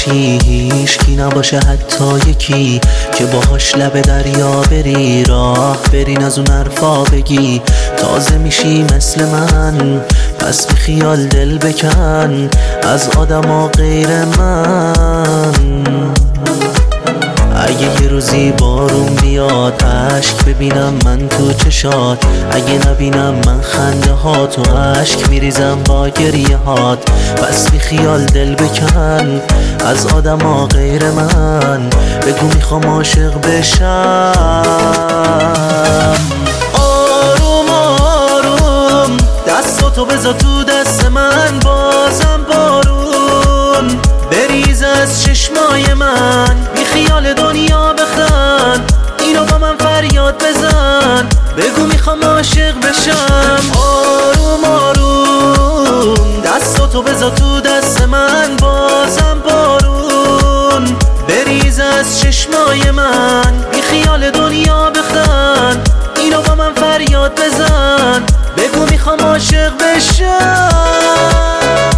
باشی هیچکی نباشه حتی یکی که باهاش لب دریا بری، راه برین از اون حرفا بگی تازه میشی مثل من. پس بی خیال دل بکن از آدما غیر من. اگه یه روزی بارون بیاد عشق ببینم من تو چشات، اگه نبینم من خنده هات و عشق میریزم با گریه هات. پس بی خیال دل بکن از آدما غیر من، بگو میخوام عاشق بشم. آروم آروم دستاتو بذار تو دست من، بازم بارون بریز از چشمای من. بی خیال دنیا بخند اینو با من فریاد بزن، بگو میخوام عاشق بشم. آروم آروم دستاتو بذار تو دست من، بازم بارون بریز از چشمای من. بی خیال دنیا بخند اینو با من فریاد بزن، بگو میخوام عاشق بشم.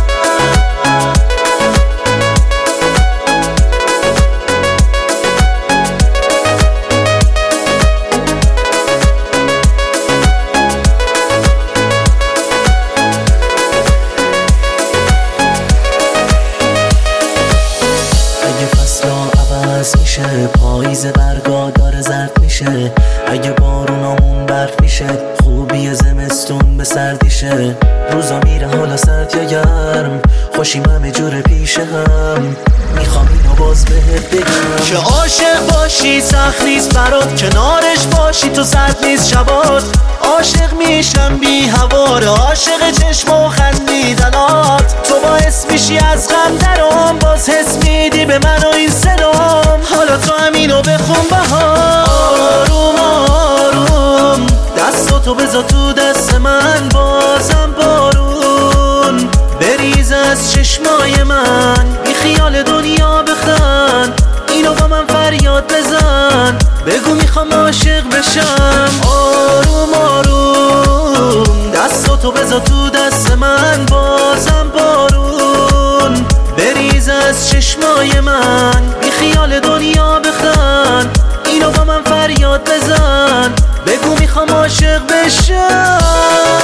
میشه پاییز برگا داره زرد میشه، اگه بارونامون برف میشه خوبی زمستون به سردیشه. روزا میره حالا سرد یا گرم، خوشیم همه جور پیشه هم. میخوام اینو باز بهت بگم که عاشق باشی سخت نیست برات، کنارش باشی تو سرد نیست شبات. عاشق میشم بی هواره، عاشق چشم و خندیدنات. تو باعث میشی از غم درام، باز حس میدی به من و این صدام. حالا تو همینو بخون بهار. آروم آروم دستاتو بذار تو دست من، بازم بارون بریز از چشمای من. بی خیال دنیا بخند اینو با من فریاد بزن، بگو میخوام عاشق بشم. آروم آروم دستاتو بذار تو دست من، بازم بارون بریز از چشمای من. بی خیال دنیا بخند اینو با من فریاد بزن، بگو میخوام عاشق بشم.